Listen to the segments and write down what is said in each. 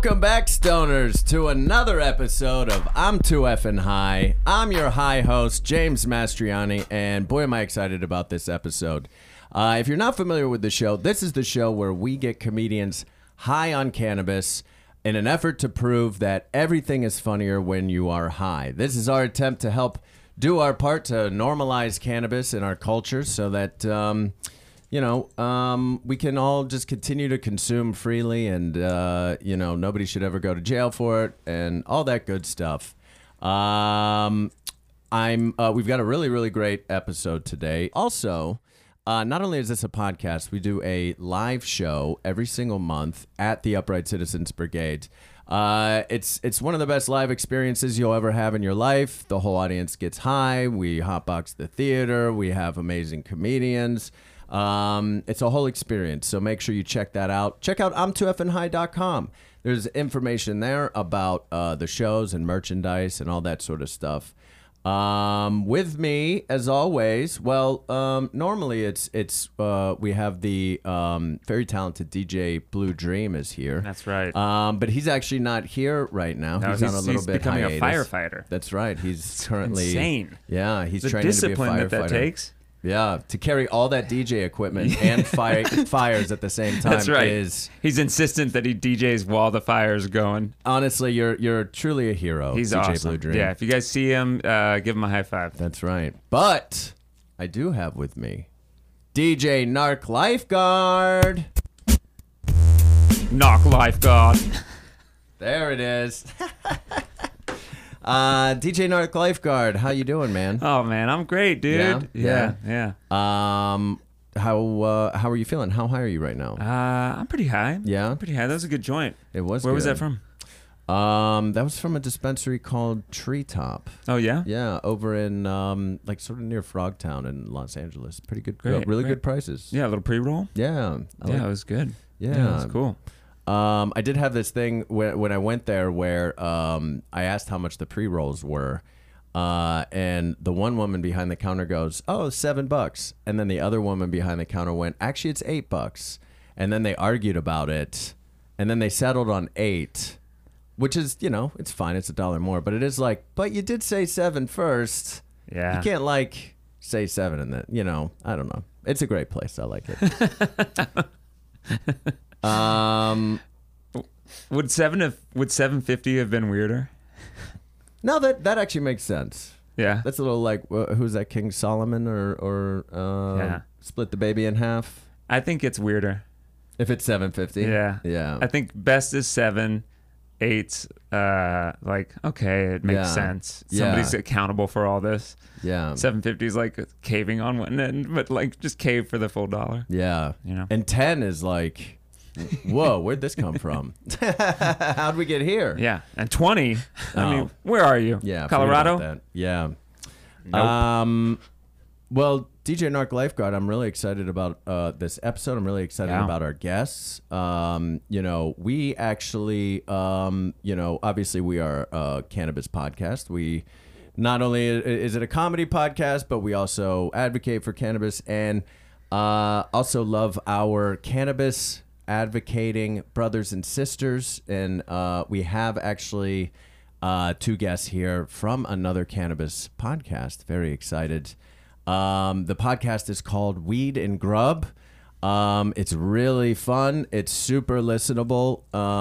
Welcome back, stoners, to another episode of I'm Too Effin' High. I'm your high host, James Mastriani, and boy, am I excited about this episode. If you're not familiar with the show, this is the show where we get comedians high on cannabis in an effort to prove that everything is funnier when you are high. This is our attempt to help do our part to normalize cannabis in our culture so that we can all just continue to consume freely and, nobody should ever go to jail for it and all that good stuff. We've got a really, really great episode today. Also, not only is this a podcast, we do a live show every single month at the Upright Citizens Brigade. It's one of the best live experiences you'll ever have in your life. The whole audience gets high. We hotbox the theater. We have amazing comedians. It's a whole experience, so make sure you check that out. Check out I'm2FNHigh.com. There's information there about the shows and merchandise and all that sort of stuff. With me, as always, normally it's we have the very talented DJ Blue Dream is here. That's right. But he's actually not here right now. No, he's on a little bit becoming hiatus. a firefighter. That's right. He's currently insane. Yeah, he's the training to be a firefighter. discipline that takes. Yeah, to carry all that DJ equipment and fires at the same time. That's right. He's insistent that he DJs while the fire's going. Honestly, you're truly a hero. He's DJ awesome. Blue Dream. Yeah, if you guys see him, give him a high five. That's right. But I do have with me DJ Narc Lifeguard. Knock Lifeguard. There it is. DJ Narc Lifeguard, how you doing, man? Oh man, I'm great, dude. Yeah. How are you feeling? How high are you right now? I'm pretty high. Yeah? I'm pretty high. That was a good joint. It was. Where good. was that from? That was from a dispensary called Treetop. Oh yeah. Yeah, over in sort of near Frogtown in Los Angeles. Pretty good, Great, really great. good prices. Yeah, a little pre-roll. Yeah. It was good. Yeah, it was cool. I did have this thing when I went there where I asked how much the pre-rolls were, and the one woman behind the counter goes, "Oh, $7," and then the other woman behind the counter went, "Actually, it's $8," and then they argued about it, and then they settled on $8, which is it's fine, it's $1 more, but it is like, but you did say 7 first. Yeah, you can't say 7 and then I don't know. It's a great place. I like it. Would 750 have been weirder? No, that actually makes sense. Yeah, That's a little like who's that, King Solomon or Split the Baby in Half? I think it's weirder. If it's 750. Yeah. I think best is 7. 8's okay, it makes sense. Somebody's accountable for all this. Yeah. 750 is like caving on one end, but just cave for the full $1. Yeah. And 10 is like, whoa, where'd this come from? How'd we get here? Yeah. And 20, I mean, where are you? Yeah. Colorado? That. Yeah. Nope. Well, DJ Narc Lifeguard, I'm really excited about this episode. I'm really excited about our guests. We actually, obviously we are a cannabis podcast. We not only is it a comedy podcast, but we also advocate for cannabis and also love our cannabis advocating brothers and sisters. And we have actually 2 guests here from another cannabis podcast. Very excited. The podcast is called Weed and Grub. It's really fun. It's super listenable.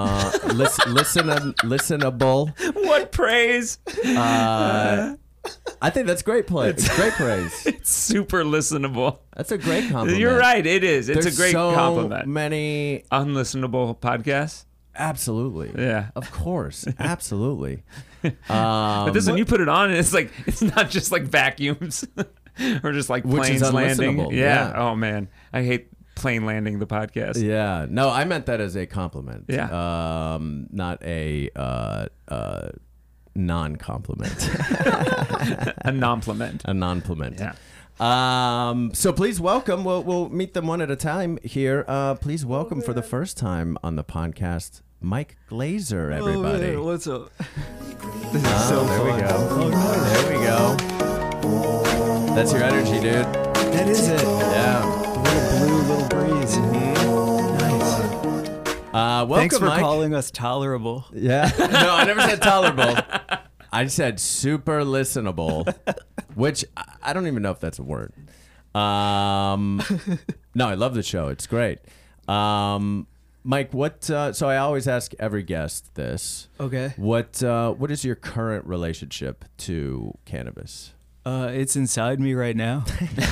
Listenable. What praise? I think that's great It's great praise. It's super listenable. That's a great compliment. You're right. It is. It's There's a great so compliment. Many Unlistenable podcasts. Absolutely. Yeah. Of course. Absolutely. But this one, you put it on, and it's not just like vacuums or just like Which is planes landing. unlistenable, Yeah. yeah. Oh man, I hate plane landing the podcast. Yeah. No, I meant that as a compliment. Yeah. Not a non-compliment. A non-pliment. A non-pliment. Yeah. So please welcome. We'll meet them one at a time here. Please welcome for the first time on the podcast, Mike Glazer, everybody. Oh, man, what's up? This is so there fun. we go. Oh, There we go. That's your energy, dude. that is it. Yeah. Little blue, little breeze. Nice. Welcome, Thanks for Mike. calling us tolerable. Yeah. No, I never said tolerable. I said super listenable, which I don't even know if that's a word. No, I love the show. It's great. Mike, what? So I always ask every guest this. Okay. What is your current relationship to cannabis? It's inside me right now.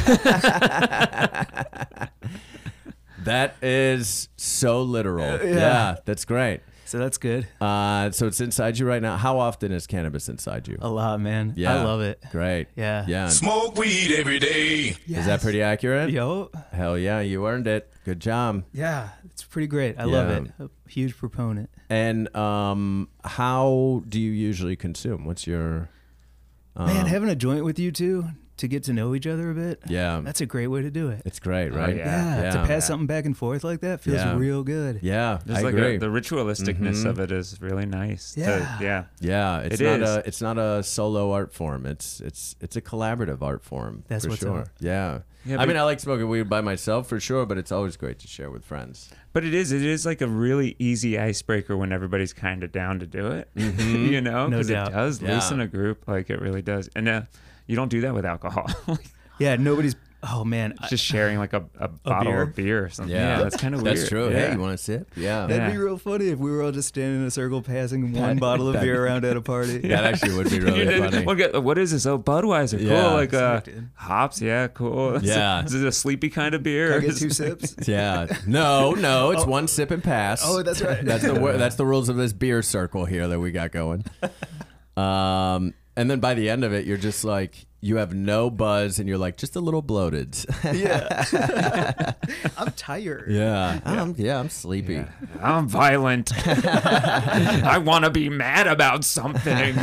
That is so literal. Yeah, that's great. So that's good. So it's inside you right now. How often is cannabis inside you? A lot, man. Yeah. I love it. Great. Yeah. Yeah. Smoke weed every day. Is that pretty accurate? Yo. Hell yeah, you earned it. Good job. Yeah. It's pretty great. I love Yeah. it. A huge proponent. And how do you usually consume? What's your Man, having a joint with you two to get to know each other a bit. Yeah. That's a great way to do it. It's great, right? yeah. To pass something back and forth like that feels Yeah. real good. Yeah, There's I like agree. the ritualisticness of it is really nice. Yeah. Yeah. Yeah, it's It not is. it's not a solo art form. It's a collaborative art form. That's for what's sure. up. Yeah. Yeah, I but- mean, I like smoking weed by myself for sure, but it's always great to share with friends. But it is like a really easy icebreaker when everybody's kind of down to do it, you know, No because it doubt. does Yeah. loosen a group, like it really does. And you don't do that with alcohol. Yeah, nobody's. Oh man, Just sharing like a bottle beer? of beer or something. Yeah. Yeah, that's kind of weird. That's true. Yeah. Hey, you want to sip? Yeah. that'd be Yeah. real funny if we were all just standing in a circle passing one bottle of beer around at a party. That actually would be really funny. What is this? Oh, Budweiser. Cool. Yeah. Like Sick, dude. hops. Yeah, cool. Yeah. Is it a sleepy kind of beer? Can I or get is- 2 sips? Yeah. No, it's one sip and pass. Oh, that's right. That's the rules of this beer circle here that we got going. And then by the end of it, you're just like, you have no buzz and you're like just a little bloated. Yeah. I'm tired. Yeah. I'm sleepy. Yeah. I'm violent. I want to be mad about something.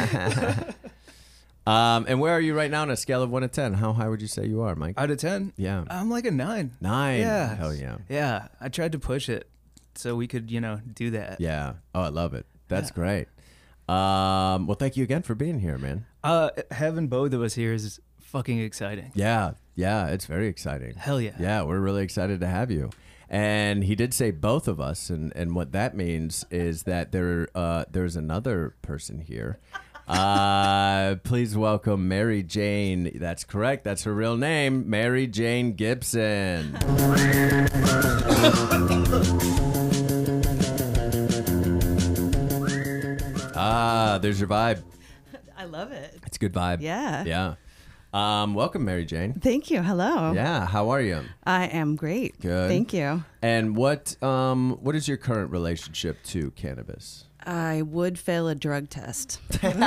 And where are you right now on a scale of 1 to 10? How high would you say you are, Mike? Out of 10? Yeah. I'm like a 9. 9. Yeah. Hell yeah. Yeah. I tried to push it so we could, do that. Yeah. Oh, I love it. That's great. Well, thank you again for being here, man. Having both of us here is fucking exciting. Yeah. Yeah. It's very exciting. Hell yeah. Yeah. We're really excited to have you. And he did say both of us. And what that means is that there's another person here. Please welcome Mary Jane. That's correct. That's her real name, Mary Jane Gibson. There's your vibe. I love it. It's a good vibe. Yeah. Yeah. Welcome, Mary Jane. Thank you. Hello. Yeah. How are you? I am great. Good. Thank you. And what is your current relationship to cannabis? I would fail a drug test.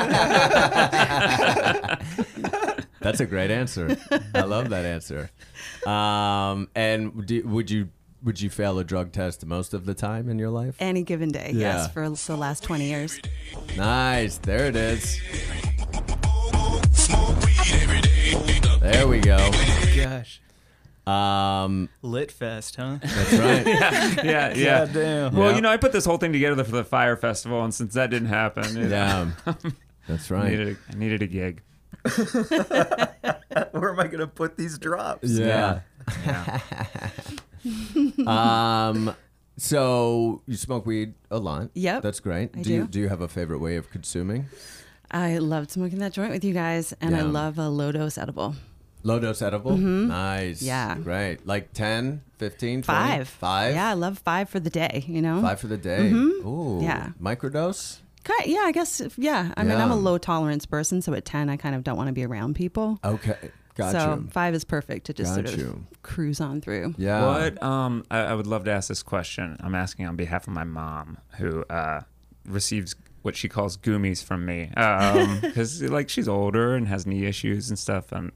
That's a great answer. I love that answer. And would you fail a drug test most of the time in your life? Any given day. Yeah. Yes, for the last 20 years. Nice. There it is. There we go. Gosh. That's Lit fest, huh? right. Yeah. God damn. Well, Yeah. I put this whole thing together for the Fire Festival, and since that didn't happen, Yeah. That's I right. needed a gig. Where am I going to put these drops? Yeah. So you smoke weed a lot. Yep, That's great. I Do you do. do you have a favorite way of consuming? I loved smoking that joint with you guys, and I Yeah. love a low dose edible. Low dose edible? Nice. Mm-hmm. Yeah. Great. Like 10, 15, 20? 5. 5? Yeah, I love 5 for the day, 5 for the day. Ooh. Yeah. Microdose? Yeah, I guess. Yeah. I mean, I'm Yeah. a low tolerance person, so at 10, I kind of don't want to be around people. Okay. Got So you. 5 is perfect to just Got sort of you. cruise on through. Yeah. What? I would love to ask this question. I'm asking on behalf of my mom, who receives what she calls goomies from me, because like she's older and has knee issues and stuff. And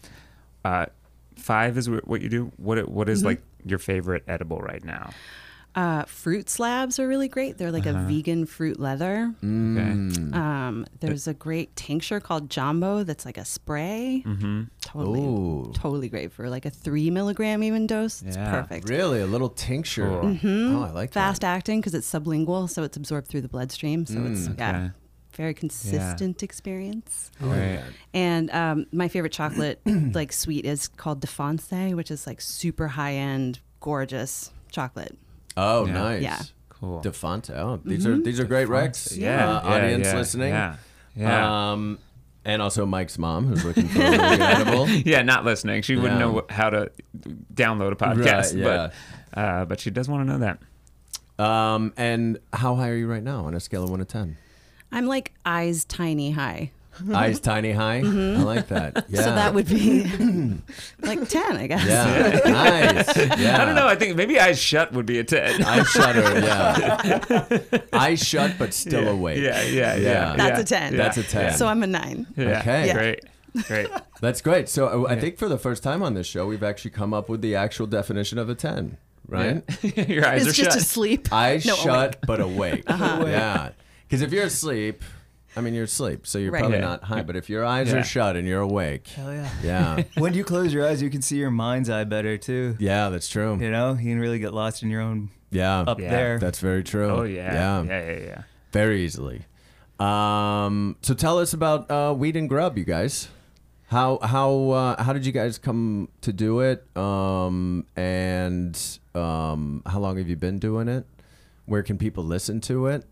5 is what you do. What is like your favorite edible right now? Fruit slabs are really great. They're like a vegan fruit leather. Okay. There's a great tincture called Jumbo that's like a spray. Ooh. Totally great for like a 3 milligram even dose. It's Yeah. perfect. Really? A little tincture. Cool. Oh, I like Fast that. acting because it's sublingual, so it's absorbed through the bloodstream. So it's Okay. very consistent experience. Right. And my favorite chocolate, like sweet, is called Defonce, which is like super high end, gorgeous chocolate. Oh, Yeah. nice. Yeah. Cool. DeFonte. Oh, these are great recs. Yeah. Audience listening. Yeah. And also Mike's mom, who's looking for a really good edible. Yeah, not listening. She wouldn't know how to download a podcast, Right, but she does want to know that. And how high are you right now on a scale of 1 to 10? I'm like eyes tiny high. Eyes tiny high. I like that. Yeah. So that would be like 10, I guess. Yeah. Nice. Yeah. I don't know. I think maybe eyes shut would be a 10. Eyes shut. Yeah. Eyes shut, but still awake. Yeah. That's a 10. That's a 10. So I'm a 9. Yeah. Okay. Yeah. Great. That's great. So I think for the first time on this show, we've actually come up with the actual definition of a 10, right? Your eyes It's are just shut. asleep. Eyes No, shut, but awake. Uh-huh. Yeah. Because if you're asleep, I mean, you're asleep, so you're Right. probably Yeah. not high. But if your eyes Yeah. are shut and you're awake, Hell yeah. yeah. When you close your eyes, you can see your mind's eye better too. Yeah, that's true. You know, you can really get lost in your own Yeah. up Yeah. there. That's very true. Oh yeah. Yeah. Very easily. So tell us about Weed and Grub, you guys. How did you guys come to do it? And how long have you been doing it? Where can people listen to it?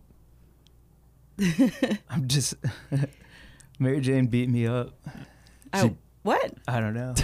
I'm just Mary Jane beat me up. What? I don't know.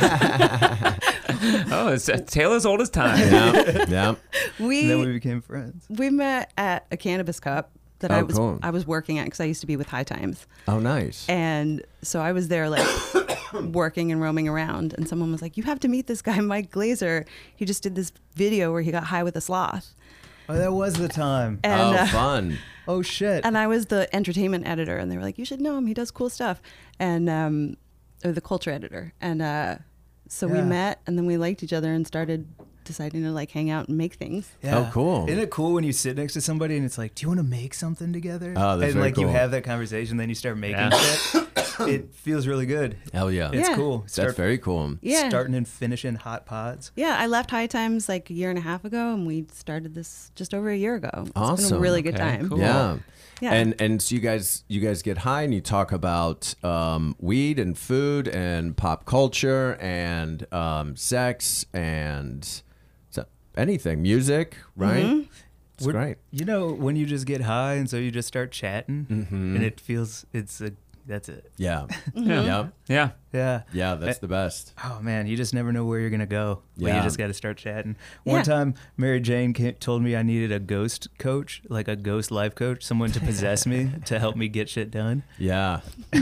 Oh, it's a tale as old as time. Yeah. And then we became friends. We met at a cannabis cup that Oh, cool. I was working at because I used to be with High Times. Oh, nice. And so I was there like working and roaming around, and someone was like, "You have to meet this guy, Mike Glazer. He just did this video where he got high with a sloth." Oh, that was the time. And, Oh, fun. Oh shit. and I was the entertainment editor, and they were like, "You should know him. He does cool stuff." And or the culture editor, and so we Yeah. met, and then we liked each other and started deciding to like hang out and make things. Yeah. Oh, cool. Isn't it cool when you sit next to somebody and it's like, do you want to make something together? Oh, that's and very like you cool. have that conversation, then you start making Yeah. shit. It feels really good. Hell yeah. It's Yeah. cool. That's very cool. Yeah. Starting and finishing hot pods. Yeah, I left High Times like a year and a half ago, and we started this just over a year ago. It's been Awesome. a really good Okay, time. cool. Yeah. Yeah. And so you guys get high and you talk about weed and food and pop culture and sex and anything, music, right? Mm-hmm. It's We're- great. You know, when you just get high and so you just start chatting Mm-hmm. and it feels, that's it. Yeah. Yeah. Yeah. Yeah. Yeah. Yeah, that's the best. Oh man, you just never know where you're gonna go. But Yeah. you just got to start chatting. Yeah. One time, Mary Jane told me I needed a ghost coach, like a ghost life coach, someone to possess me to help me get shit done. Yeah.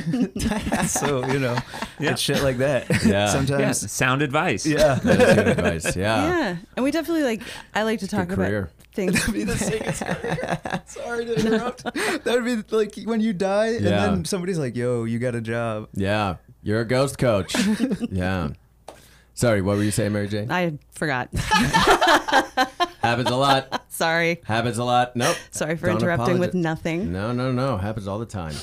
So you know, it's shit like that. Yeah. Yeah. Sometimes. Sound advice. Yeah. That is good advice. Yeah. Yeah, and we definitely I like to talk Good about career. things. Be the sickest career. Sorry to interrupt. That would be like when you die, and Yeah. then somebody's like, "Yo, you got a job." Yeah. You're a ghost coach. Yeah. Sorry, what were you saying, Mary Jane? I forgot. Happens a lot. Sorry. Happens a lot. Nope. Sorry for Don't interrupting with apologize. nothing. No. Happens all the time.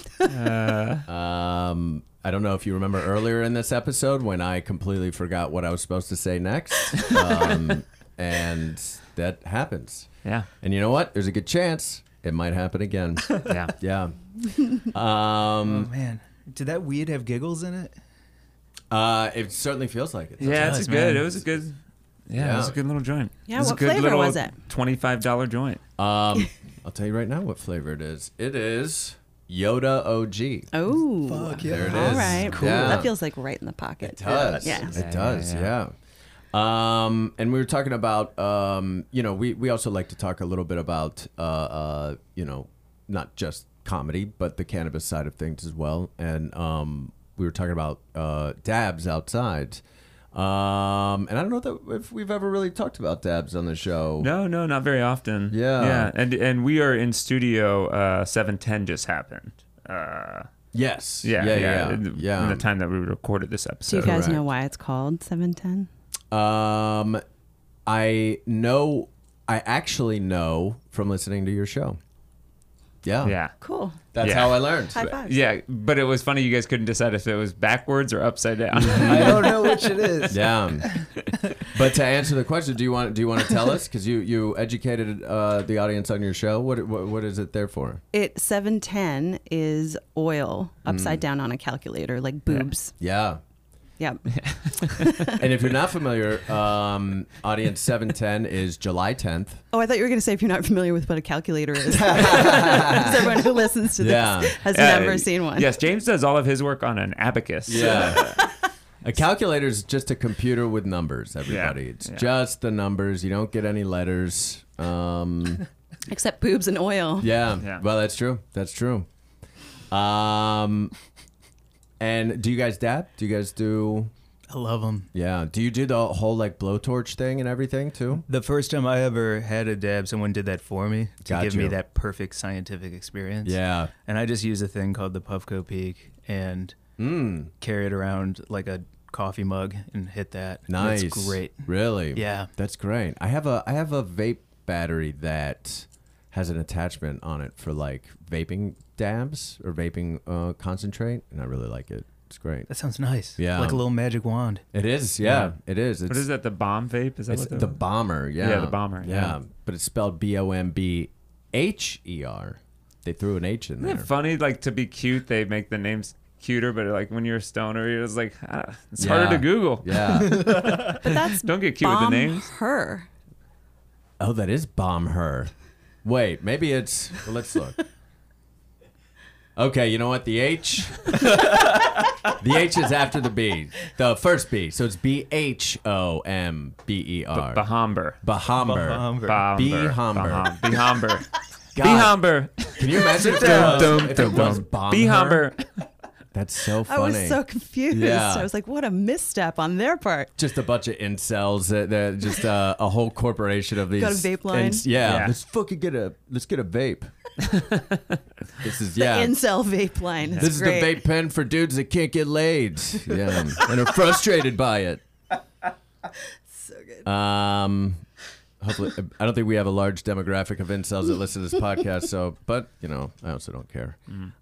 Uh, I don't know if you remember earlier in this episode when I completely forgot what I was supposed to say next. And that happens. yeah. And you know what? There's a good chance it might happen again. Yeah. Yeah. Oh man, did that weed have giggles in it? It certainly feels like it. Yeah, does, it's good. man. It was a good. Yeah, it was a good little joint. Yeah, it was what a good flavor little was it? $25 joint. I'll tell you right now what flavor it is. It is Yoda OG. Oh, Fuck yeah. There it all is. right. Cool. Yeah. That feels like right in the pocket. It does. Yeah. It does. Yeah. And we were talking about, we also like to talk a little bit about, not just comedy, but the cannabis side of things as well. And we were talking about dabs outside. And I don't know if we've ever really talked about dabs on the show. No, not very often. Yeah. Yeah, and we are in studio. 710 just happened. Yes. Yeah. In Yeah. the time that we recorded this Do you episode. guys Correct. know why it's called 710? I actually know from listening to your show. Yeah. Yeah. Cool. That's Yeah. how I learned. High fives. Yeah, but it was funny. You guys couldn't decide if it was backwards or upside down. I don't know which it is. Yeah. But to answer the question, do you want to tell us? Because you educated the audience on your show. What is it there for? 710 is oil upside down on a calculator, like boobs. Yeah. Yeah. And if you're not familiar, audience 710 is July 10th. Oh, I thought you were going to say if you're not familiar with what a calculator is. Because everyone who listens to this Yeah. has never seen one. Yes, James does all of his work on an abacus. Yeah. A calculator is just a computer with numbers, everybody. Yeah. It's Yeah. just the numbers. You don't get any letters. Except boobs and oil. Yeah. Yeah. Well, that's true. That's true. And do you guys dab? Do you guys do... I love them. Yeah. Do you do the whole like blowtorch thing and everything too? The first time I ever had a dab, someone did that for me to Got give you. me that perfect scientific experience. Yeah. And I just use a thing called the Puffco Peak and carry it around like a coffee mug and hit that. Nice. It's great. Really? Yeah. That's great. I have a vape battery that has an attachment on it for like vaping dabs or vaping concentrate, and I really like it. It's great. That sounds nice. Yeah. Like a little magic wand. It is. Yeah, it is. It's, What is that? The bomb vape? Is that It's what the bomber. Yeah. Yeah, the bomber, yeah. But it's spelled BOMBHER. They threw an H in Isn't there. it funny? Like to be cute, they make the names cuter, but like when you're a stoner, you're just like, it's harder to Google. Yeah. But that's Don't get cute with the bomb names. her. Oh, that is bomb her. Wait, maybe it's. Well, let's look. Okay, you know what? The H. The H is after the B. The first B. So it's BHOMBER. Bahomber. Bahamber. Behomber. Behomber. God, Behomber. can you imagine if it was bomb her? Behomber. That's so I funny. was so confused. Yeah. I was like, what a misstep on their part. Just a bunch of incels. That just a whole corporation of these. Got a vape line? Yeah, Yeah. let's fucking get a vape. This is The incel vape line. This is great. the vape pen for dudes that can't get laid. Yeah, and are frustrated by it. So good. Hopefully, I don't think we have a large demographic of incels that listen to this podcast. So, but you know, I also don't care.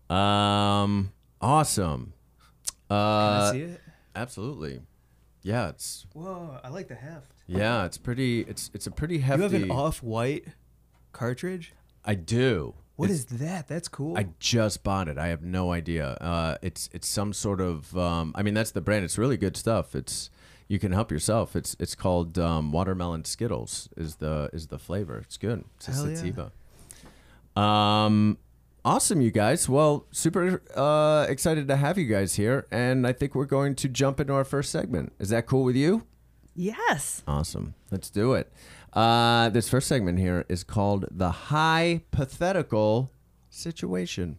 Awesome. Can I see it? Absolutely. Yeah, it's Whoa, I like the heft. yeah, it's pretty. It's a pretty hefty. You have an off-white cartridge? I do. What It's- is that? That's cool. I just bought it. I have no idea. It's some sort of. I mean, that's the brand. It's really good stuff. It's you can help yourself. It's called watermelon Skittles. Is the flavor? It's good. It's a Hell yeah. sativa. Awesome, you guys. Well, super excited to have you guys here, and I think we're going to jump into our first segment. Is that cool with you? Yes. Awesome. Let's do it. This first segment here is called the hypothetical situation.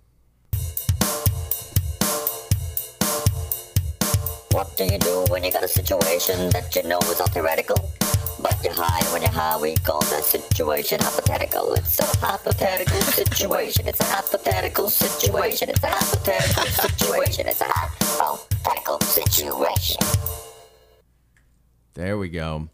What do you do when you got a situation that you know is all theoretical? But you're high, and when you're high, we call that situation hypothetical. It's a hypothetical situation. It's a hypothetical situation. It's a hypothetical situation. It's a hypothetical situation. There we go.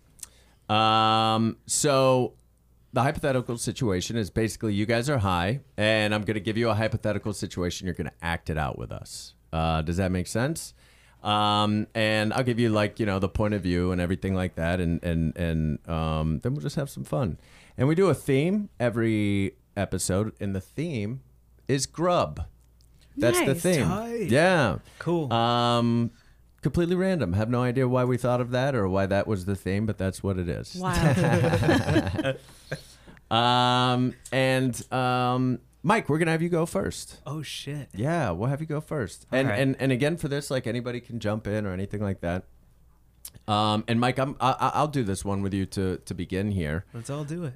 So the hypothetical situation is basically you guys are high, and I'm going to give you a hypothetical situation. You're going to act it out with us. Does that make sense? And I'll give you the point of view and everything like that, and then we'll just have some fun. And we do a theme every episode, and the theme is grub. That's the Nice. theme. Tight. Yeah. Cool. Completely random. Have no idea why we thought of that or why that was the theme, but that's what it is. Wow. Mike, we're gonna have you go first. Oh shit. Yeah, we'll have you go first. And right. and again for this, like anybody can jump in or anything like that. And Mike, I'll do this one with you to begin here. Let's all do it.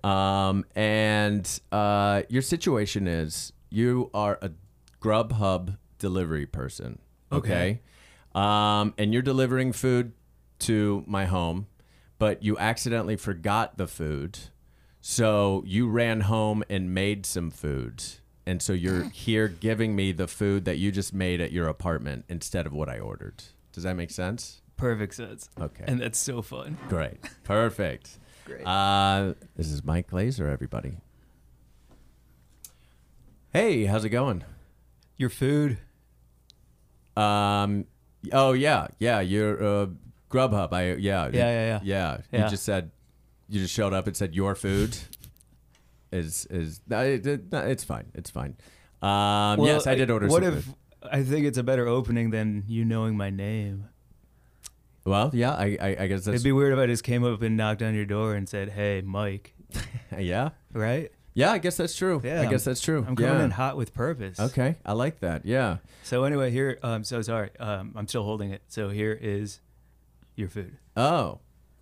Your situation is you are a Grubhub delivery person. Okay. And you're delivering food to my home, but you accidentally forgot the food. So you ran home and made some food. And so you're here giving me the food that you just made at your apartment instead of what I ordered. Does that make sense? Perfect sense. Okay. And that's so fun. Great. Perfect. Great. This is Mike Glazer, everybody. Hey, how's it going? Your food. Oh yeah. You're Grubhub. Yeah. Yeah. You just showed up and said your food is it's fine. It's fine. Yes, I did order What some if food. I think it's a better opening than you knowing my name? Well, yeah, I guess that's It'd be weird if I just came up and knocked on your door and said, "Hey, Mike," yeah. right? Yeah, I guess that's true. Yeah, I guess that's true. I'm coming yeah. in hot with purpose. Okay, I like that. Yeah. So anyway, here. I'm so sorry. I'm still holding it. So here is your food. Oh.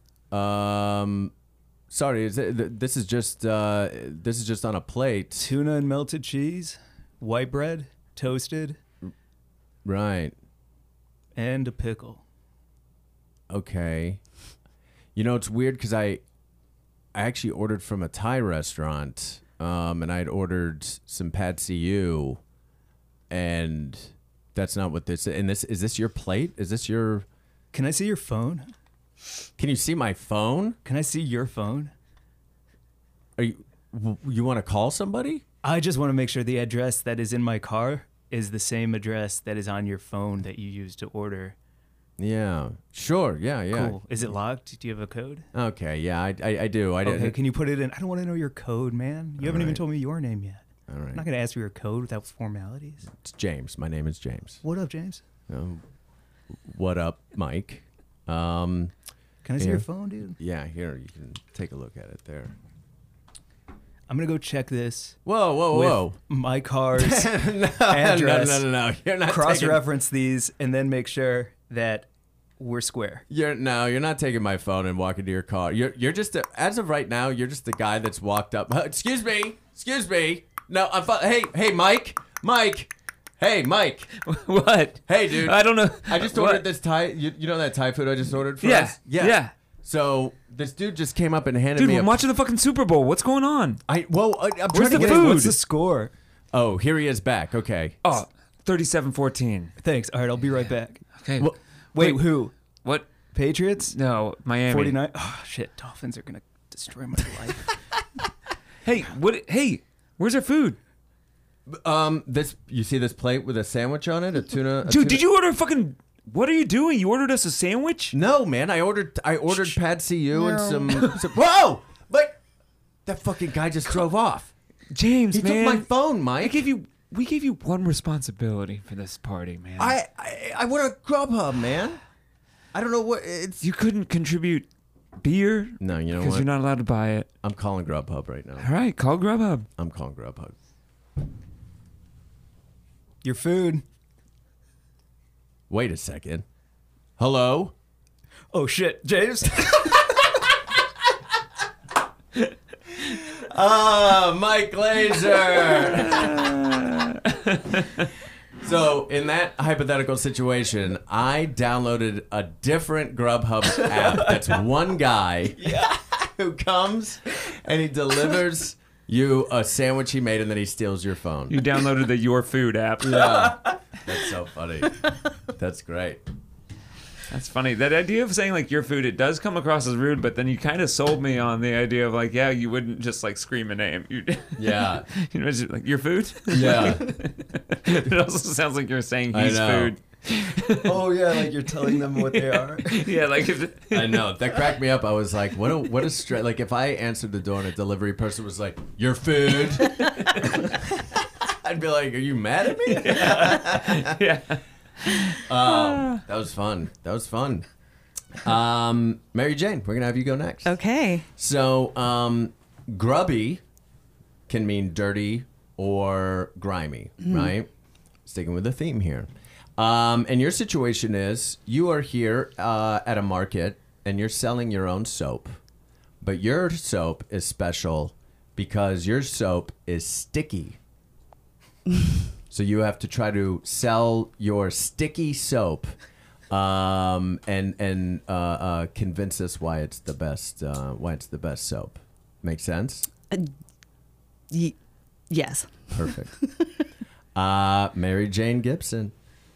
Sorry. This is just on a plate. Tuna and melted cheese, white bread, toasted, Right. and a pickle. Okay. You know, it's weird because I actually ordered from a Thai restaurant, and I'd ordered some pad see ew, and that's not what this. And is this your plate? Is this your? Can I see your phone? Can you see my phone? Can I see your phone? Are you want to call somebody? I just want to make sure the address that is in my car is the same address that is on your phone that you used to order. Yeah. Sure. Yeah. Yeah. Cool. Is it locked? Do you have a code? Okay. Yeah. I do. I Okay, did. can you put it in? I don't want to know your code, man. You haven't even right. told me your name yet. All I'm right. not going to ask for your code without formalities. It's James. My name is James. What up, James? What up, Mike? Can I see your Here. phone, dude? Yeah. Here, you can take a look at it there. I'm going to go check this Whoa. Whoa. with Whoa. my car's no, address. No. You're not taking. cross-reference these, and then make sure that we're square. You're not taking my phone and walking to your car. You're just as of right now, you're just the guy that's walked up. Excuse me. No, hey, Mike. Hey, Mike. What? Hey, dude. I don't know. I just What? ordered this Thai. You know that Thai food I just ordered for Yeah. us? Yeah. So this dude just came up and handed Dude, me we're a. watching the fucking Super Bowl. What's going on? I'm Where's trying to the get food? What's the score? Oh, here he is back. Okay. Oh, 37-14. Thanks. All right, I'll be right back. Okay. Well, Wait, who? What? Patriots? No, Miami. 49? Oh, shit. Dolphins are going to destroy my life. Hey, what? Hey, where's our food? This you see this plate with a sandwich on it, a tuna. Dude, did you order fucking? What are you doing? You ordered us a sandwich? No, man. I ordered pad see ew and some. Whoa! But that fucking guy just drove off. James, He man. took my phone, Mike. We gave you one responsibility for this party, man. I went on Grubhub, man. I don't know what it's. You couldn't contribute beer? No, you know Because what? you're not allowed to buy it. I'm calling Grubhub right now. All right, call Grubhub. I'm calling Grubhub. Your food. Wait a second. Hello? Oh, shit. James? Mike Glazer. So, in that hypothetical situation, I downloaded a different Grubhub app. That's one guy who comes and he delivers you a sandwich he made and then he steals your phone. You downloaded the Your Food app. Yeah. That's so funny. That's great. That's funny. That idea of saying like your food, it does come across as rude, but then you kind of sold me on the idea of like, yeah, you wouldn't just like scream a name. You, Yeah. you know, just like your food. Yeah. It also sounds like you're saying I he's know. food. Oh, yeah, like you're telling them what they are. Yeah, like if, I know. That cracked me up. I was like, what a straight. Like, if I answered the door and a delivery person was like, your food, I'd be like, are you mad at me? yeah. That was fun. That was fun. Mary Jane, we're going to have you go next. Okay. So, grubby can mean dirty or grimy, right? Sticking with the theme here. And your situation is you are here at a market and you're selling your own soap, but your soap is special because your soap is sticky. So you have to try to sell your sticky soap and convince us why it's the best soap. Make sense? Yes. Perfect. Mary Jane Gibson.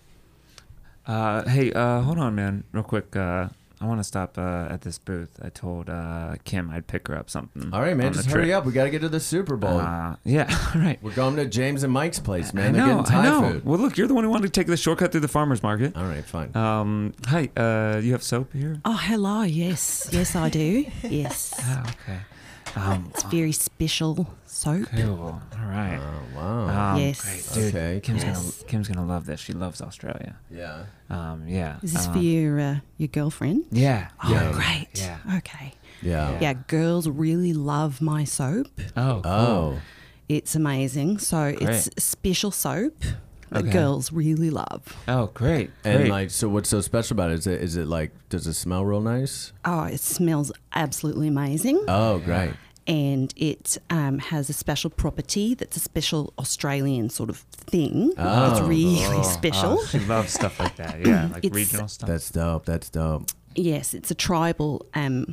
Hey, hold on, man, real quick. I want to stop at this booth. I told Kim I'd pick her up something. All right, man, on the just hurry trip. up. We got to get to the Super Bowl. Yeah, all right. We're going to James and Mike's place, man. I They're know, getting Thai I know. food. Well, look, you're the one who wanted to take the shortcut through the farmer's market. All right, fine. Hi, you have soap here? Oh, hello. Yes. Yes, I do. Yes. Oh, okay. It's very special soap. Cool. All right. Oh, wow. Yes. Great, dude. Okay, Kim's gonna love this. She loves Australia. Yeah. Yeah. Is this for your girlfriend? Yeah. Oh, yeah. great. Yeah. Okay. Yeah. Yeah, girls really love my soap. Oh. Cool. Oh. It's amazing. So it's special soap that Okay. girls really love. Oh, great. And Great. like, so what's so special about it? Is it like, does it smell real nice? Oh, it smells absolutely amazing. Oh, great. And it has a special property that's a special Australian sort of thing. Oh. It's really special. Oh, she loves stuff like that. Yeah, like It's- regional stuff. That's dope. That's dope. Yes, it's a tribal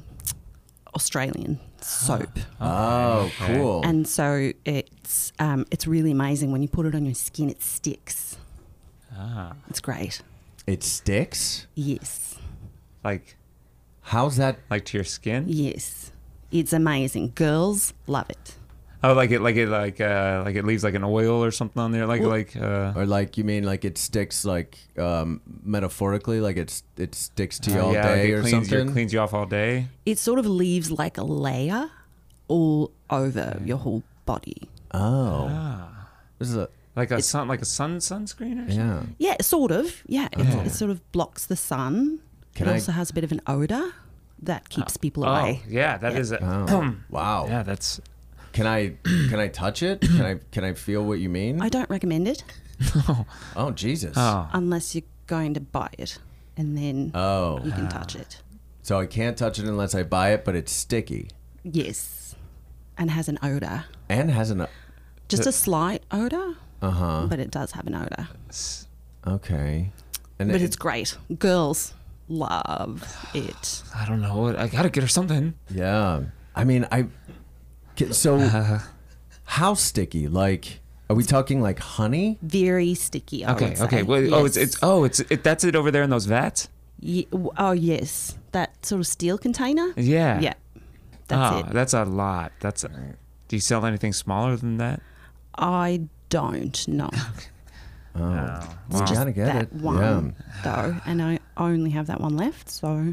Australian soap. Oh, okay. cool. And so it's really amazing when you put it on your skin. It sticks. Ah, It's great. It sticks? Yes, like How's that? to your skin. yes, it's amazing. Girls love it. Oh, like it leaves like an oil or something on there, Or like, you mean like it sticks like metaphorically, like it sticks to you all yeah, day like it or cleans something? cleans you off all day. It sort of leaves like a layer all over your whole body. Oh. Ah, This is a, like a sunscreen or something. yeah. Yeah, sort of. Yeah, it sort of blocks the sun. Can it I- also has a bit of an odor that keeps people away. Oh, yeah, that is it. Oh. Wow. Yeah, that's. Can I touch it? Can I feel what you mean? I don't recommend it Oh, Jesus. Oh, unless you're going to buy it, and then Oh. you can touch it. So I can't touch it unless I buy it, but it's sticky Yes, and has an odor. and has an. Just a slight odor, Uh-huh. but it does have an odor. Okay. And But it's great. Girls love it. I don't know. I gotta get her something. yeah. I mean, so how sticky? Like, are we talking like honey? Very sticky. I Okay, would say. okay. Well, Yes. That's it over there in those vats. Oh yes, that sort of steel container. Yeah. Yeah, that's it. That's a lot. Do you sell anything smaller than that? I don't know. Oh, It's you just gotta get that it. one though, and I only have that one left. So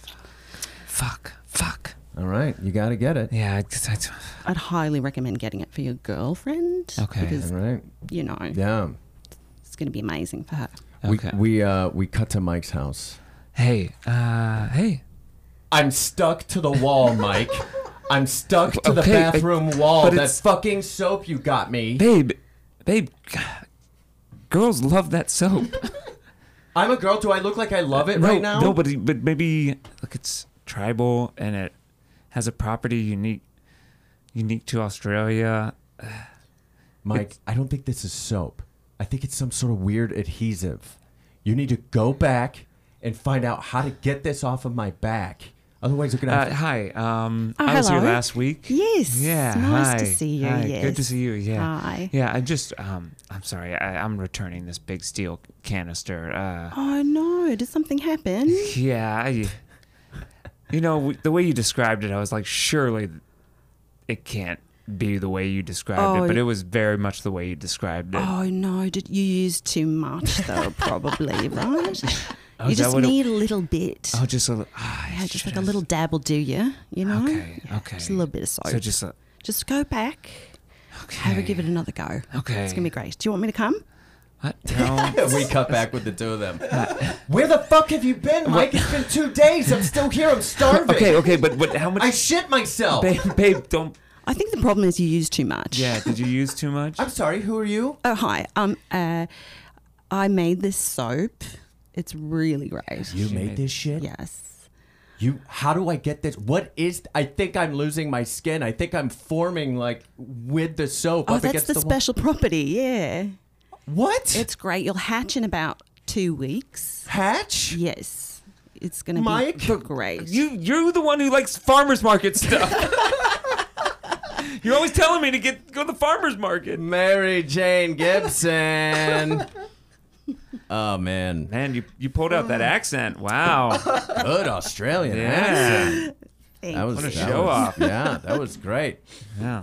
Fuck. Yeah. All right, you gotta get it. Yeah. I'd highly recommend getting it for your girlfriend. Okay. Because All right. you know Yeah. it's going to be amazing for her. Okay. We cut to Mike's house. Hey. I'm stuck to the wall, Mike. I'm stuck to the Okay, bathroom wall. but That it's- fucking soap you got me. Babe. Girls love that soap. I'm a girl. Do I look like I love it right now? No, but maybe look, it's tribal and it has a property unique to Australia. Mike, I don't think this is soap. I think it's some sort of weird adhesive. You need to go back and find out how to get this off of my back. Otherwise, you're gonna have to... Hi. I was here hello. last week. Yes. Yeah. Nice hi. to see you. Hi. Yes. Good to see you. Yeah. Hi. Yeah. I just. I'm sorry. I'm returning this big steel canister. Oh no! Did something happen? Yeah. The way you described it, I was like, surely it can't be the way you described it, but it was very much the way you described it. Oh no! Did you use too much though? Probably, right? Oh, You is that just what it- need a little bit. Oh, just a. Yeah, just like a little dab will do you. You know. Okay. Yeah, Okay. Just a little bit of soap. So just a. Just go back. Okay. Have a give it another go. Okay. It's gonna be great. Do you want me to come? What? No. We cut back with the two of them. Where the fuck have you been, Mike? It's been 2 days. I'm still here. I'm starving. Okay, but how much? I shit myself. Babe, don't. I think the problem is you use too much. Yeah, did you use too much? I'm sorry. Who are you? Oh hi. I made this soap. It's really great. You made this shit? Yes. How do I get this? I think I'm losing my skin. I think I'm forming like with the soap Oh, up that's against the the wall. special property. Yeah. What? It's great. You'll hatch in about 2 weeks. Hatch? Yes. It's going to Mike? be great. You're the one who likes farmers market stuff. You're always telling me to go to the farmers market. Mary Jane Gibson. Oh man, Man, you pulled out that accent. Wow. good Australian accent. Yeah. Thank That was What a that show was- off. Yeah, that was great. Yeah.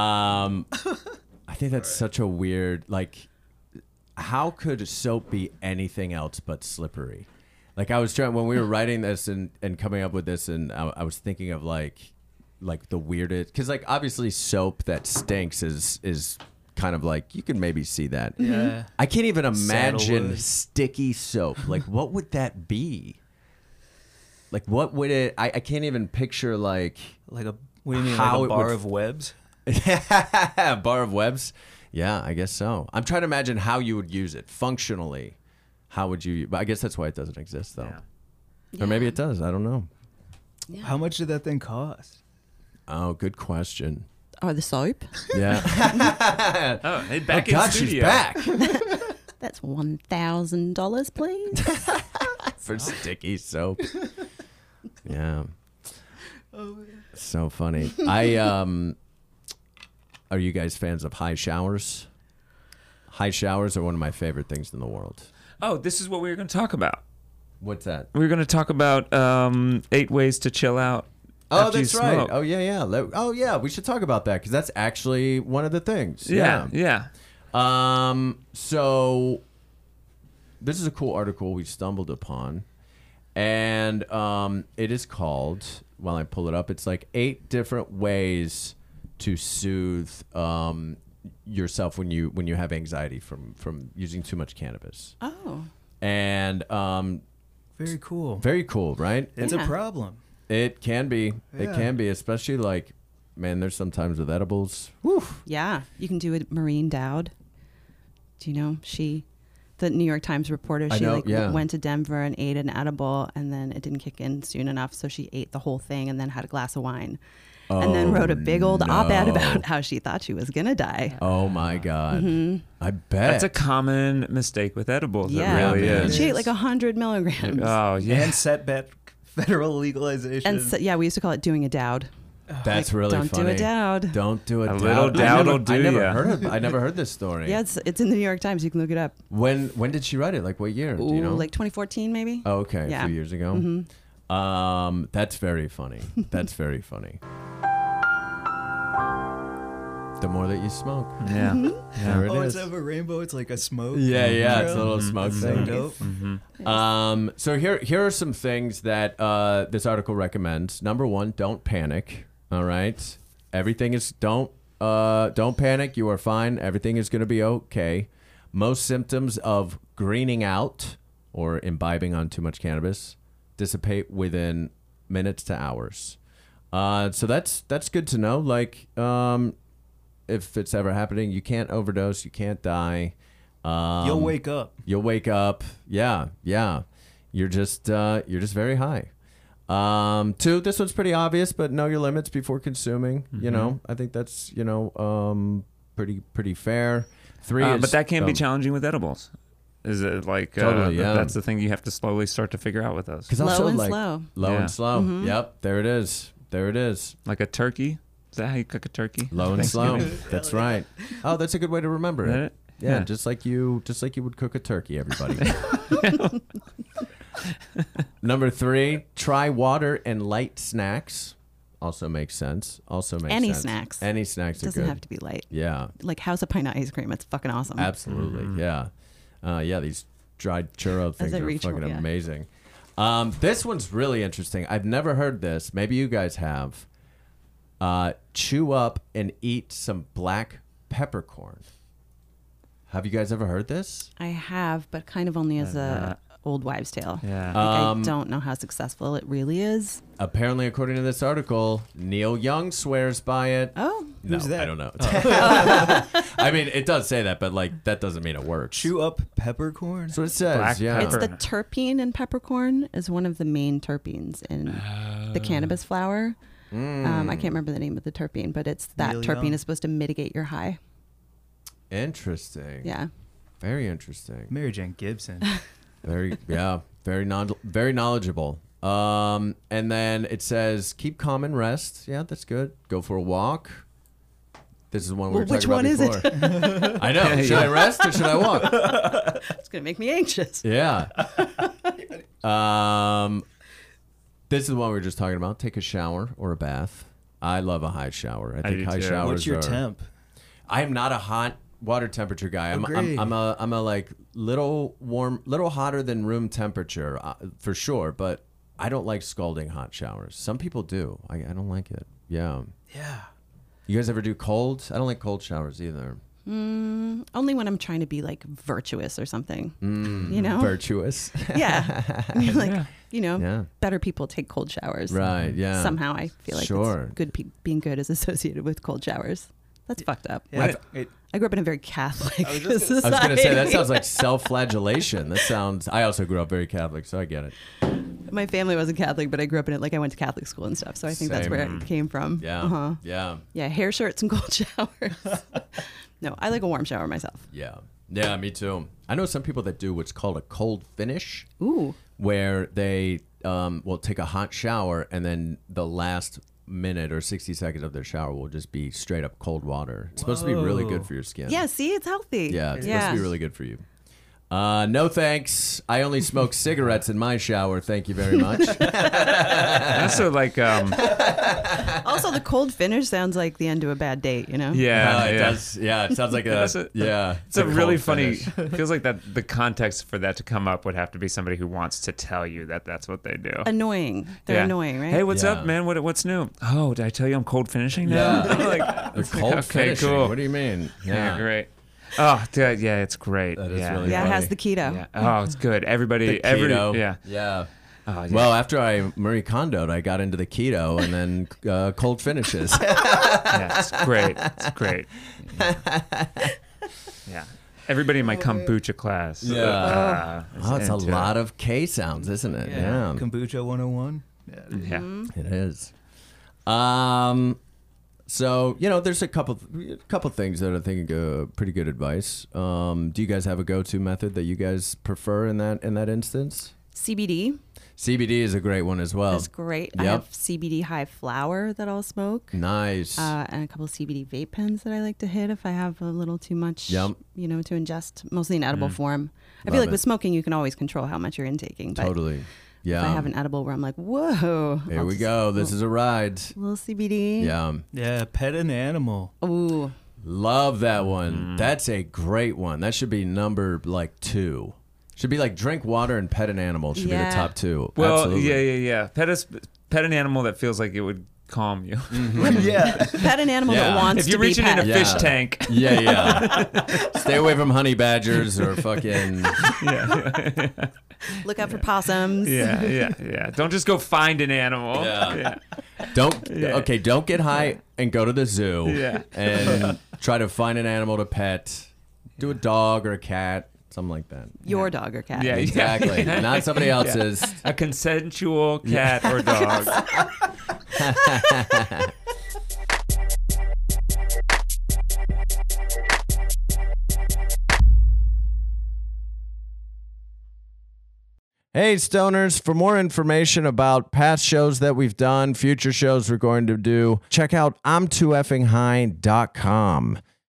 I think that's such a weird like. How could soap be anything else but slippery? Like I was trying when we were writing this and coming up with this, and I was thinking of like, like the weirdest? Because like obviously soap that stinks is kind of like you can maybe see that. Yeah. I can't even imagine Sandalwood. sticky soap. Like what would that be? Like what would it? I can't even picture like Like a what do you mean? How Like it a bar would- of webs? a bar of webs. Yeah, I guess so. I'm trying to imagine how you would use it functionally. How would you? But I guess that's why it doesn't exist though. Yeah. Or maybe it does. I don't know. Yeah. How much did that thing cost? Oh, good question. Oh, the soap? Yeah. Oh, hey, Oh back in God, she's studio. back That's $1,000, please. for sticky soap. Yeah. So funny. Are you guys fans of high showers? High showers are one of my favorite things in the world. Oh, this is what we were going to talk about. What's that? We were going to talk about 8 ways to chill out. Oh, after you that's right. smoke. Oh, yeah. Oh, yeah. We should talk about that because that's actually one of the things. Yeah. So this is a cool article we stumbled upon, and it is called. While I pull it up, it's like 8 different ways to soothe yourself when you have anxiety from using too much cannabis. Oh. And Very cool. very cool, right? It's Yeah. a problem. It can be. It Yeah. can be, especially like, man, there's sometimes with edibles. Whew. Yeah. You can do it. Maureen Dowd. Do you know? The New York Times reporter, I she know, yeah. went to Denver and ate an edible, and then it didn't kick in soon enough, so she ate the whole thing and then had a glass of wine. And then wrote a big old op-ed no. about how she thought she was going to die. Oh my God. I bet. That's a common mistake with edibles. Yeah. It really Yeah, man. is. She ate like 100 milligrams. Oh, yeah. And setback federal legalization. And so, yeah, we used to call it doing a Dowd. That's really Don't funny. do a Dowd. Don't do a A doubt. little doubt will do ya. I never heard this story. Yeah, it's in the New York Times. You can look it up. When did she write it? Like what year? Do you Ooh, know? like 2014 maybe. Oh, okay, Yeah. a few years ago. That's very funny. That's very funny. The more that you smoke. Yeah. There it oh, is. instead of a rainbow, it's like a smoke. Yeah, it's a trail. little smoke So thing. dope. So here are some things that this article recommends. Number 1, don't panic. All right, everything is don't panic. You are fine. Everything is going to be okay. Most symptoms of greening out or imbibing on too much cannabis dissipate within minutes to hours. So that's good to know. Like if it's ever happening, you can't overdose. You can't die. You'll wake up. You'll wake up. Yeah. You're just very high. 2, this one's pretty obvious, but know your limits before consuming. You know, I think that's pretty fair. 3 is, But that can be challenging with edibles. Is it like Totally, yeah. that's the thing you have to slowly start to figure out with those? because Low also and like slow. low Yeah. and slow. Yep, there it is. Like a turkey? Is that how you cook a turkey? Low and slow. Thanksgiving? That's right. Oh, that's a good way to remember Is that it. it? Yeah, Yeah. just like you would cook a turkey, everybody. Number 3, try water and light snacks. Also makes sense. Any sense. snacks. Any snacks are Doesn't good. have to be light. Yeah, Like House of Pine ice cream. It's fucking awesome. absolutely. Yeah. These dried churro things I are reach for, fucking yeah. amazing. This one's really interesting. I've never heard this. Maybe you guys have. Chew up and eat some black peppercorn. Have you guys ever heard this? I have, but kind of only as a old wives' tale. Yeah. Like, I don't know how successful it really is. Apparently, according to this article, Neil Young swears by it. Oh, No, Who's that? I don't know. I mean, it does say that, but like that doesn't mean it works. Chew up peppercorn. That's what it says. Black yeah. it's the Pepper. terpene in peppercorn is one of the main terpenes in the cannabis flower. I can't remember the name of the terpene, but it's that Neil terpene Young. is supposed to mitigate your high. Interesting. Yeah. Very interesting. Mary Jane Gibson. Very very knowledgeable. And then it says keep calm and rest. Yeah, that's good. Go for a walk. This is one we were Well, which talking about one is before. I know. Should I rest or should I walk? It's going to make me anxious. Yeah. This is the one we were just talking about. Take a shower or a bath. I love a high shower. I think do high too. showers What's your are. temp? I am not a hot water temperature guy. I'm Agreed. I'm a like little warm, little hotter than room temperature for sure. But I don't like scalding hot showers. Some people do. I don't like it. Yeah. Yeah. You guys ever do cold? I don't like cold showers either. Only when I'm trying to be like virtuous or something. You know? Virtuous. Yeah. I mean, like, you know, Yeah. better people take cold showers. Right. Yeah. Somehow I feel like Sure. it's good being good is associated with cold showers. That's fucked up. Yeah. I grew up in a very Catholic I was going to say, that sounds like self-flagellation. I also grew up very Catholic, so I get it. My family wasn't Catholic, but I grew up in it. Like I went to Catholic school and stuff. So I think that's where it came from. Yeah. Uh-huh. Yeah. Yeah. Hair shirts and cold showers. No, I like a warm shower myself. Yeah. Yeah, me too. I know some people that do what's called a cold finish, Ooh. where they will take a hot shower and then the last minute or 60 seconds of their shower will just be straight up cold water. It's supposed to be really good for your skin. Yeah. See, it's healthy. Yeah, it's supposed to be really good for you. No thanks. I only smoke cigarettes in my shower. Thank you very much. Also, like, Also, the cold finish sounds like the end of a bad date. You know. yeah, It yeah. does. Yeah, it sounds like It's a really funny. Feels like that the context for that to come up would have to be somebody who wants to tell you that that's what they do. Annoying. They're Yeah. annoying, right? Hey, what's Yeah. up, man? What's new? Oh, did I tell you I'm cold finishing now? Yeah. Like, They're cold okay, finishing. cool. What do you mean? yeah, great. Oh, dude, yeah, it's great. That is yeah. really Yeah, it has the keto. Yeah. Oh, it's good. Everybody, The keto. yeah. Yeah. Oh, yeah. Well, after I Marie Kondo'd, I got into the keto and then cold finishes. Yeah, it's great. It's great. Yeah. Everybody in my kombucha class. Yeah. Oh, it's a into lot it. of K sounds, isn't it? Yeah. Kombucha 101. Yeah. It is. So, there's a couple things that I think are pretty good advice. Do you guys have a go-to method that you guys prefer in that instance? CBD CBD is a great one as well. is great. I Yep. have CBD high flower that I'll smoke. Nice. And a couple of CBD vape pens that I like to hit if I have a little too much, Yep. to ingest, mostly in edible form. I Love feel like it. with smoking, you can always control how much you're intaking. But Totally. Yeah. if I have an edible where I'm like, whoa. Here I'll we just- go. This is a ride. little CBD. Yeah. Yeah, pet an animal. Ooh. Love that one. That's a great one. That should be number 2. Should be like drink water and pet an animal should be the Yeah. top 2. Well, Absolutely. yeah. Pet an animal that feels like it would calm you. Yeah. Pet an animal Yeah. that wants If you're to be reaching in a pet. Yeah. fish tank. Yeah. Stay away from honey badgers or fucking. Look out for possums. Yeah. Don't just go find an animal. Yeah. Don't get high and go to the zoo. Yeah. And try to find an animal to pet. Do a dog or a cat, something like that. Your dog or cat. Yeah. Exactly. Not somebody else's. A consensual cat or dog. Hey, Stoners, for more information about past shows that we've done, future shows we're going to do, check out I'm2effing.com.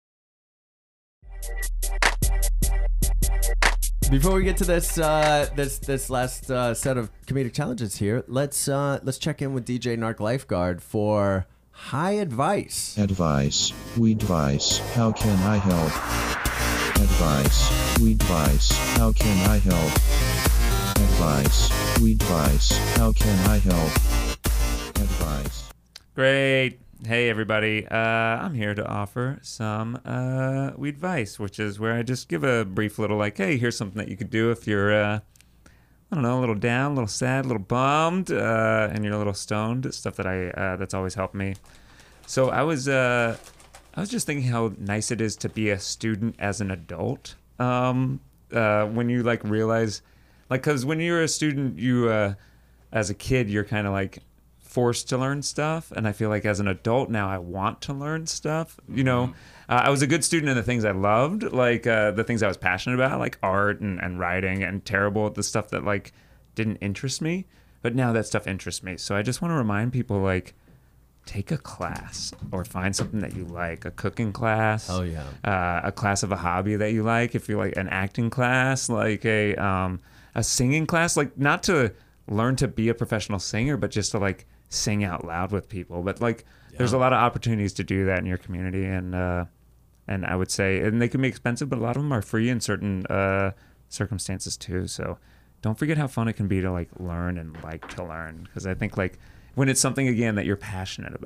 Before we get to this this last set of comedic challenges here, let's check in with DJ Narc Lifeguard for high advice. Advice, Weedvice, how can I help? Advice, Weedvice, how can I help? Advice, Weedvice, how can I help? Advice. Great. Hey, everybody. I'm here to offer some Weedvice, which is where I just give a brief little hey, here's something that you could do if you're, I don't know, a little down, a little sad, a little bummed, and you're a little stoned. Stuff that that's always helped me. So I was just thinking how nice it is to be a student as an adult. When you realize, because when you're a student, you as a kid, you're kind of forced to learn stuff, and I feel like as an adult now I want to learn stuff. I was a good student in the things I loved, the things I was passionate about, like art and writing, and terrible at the stuff that didn't interest me. But now that stuff interests me, so I just want to remind people take a class or find something that you like, a cooking class. Oh, yeah. A class of a hobby that you like. If you like an acting class, a singing class, not to learn to be a professional singer, but just to sing out loud with people. But there's a lot of opportunities to do that in your community, and I would say, and they can be expensive, but a lot of them are free in certain circumstances too. So don't forget how fun it can be to learn and to learn, because I think when it's something again that you're passionate about,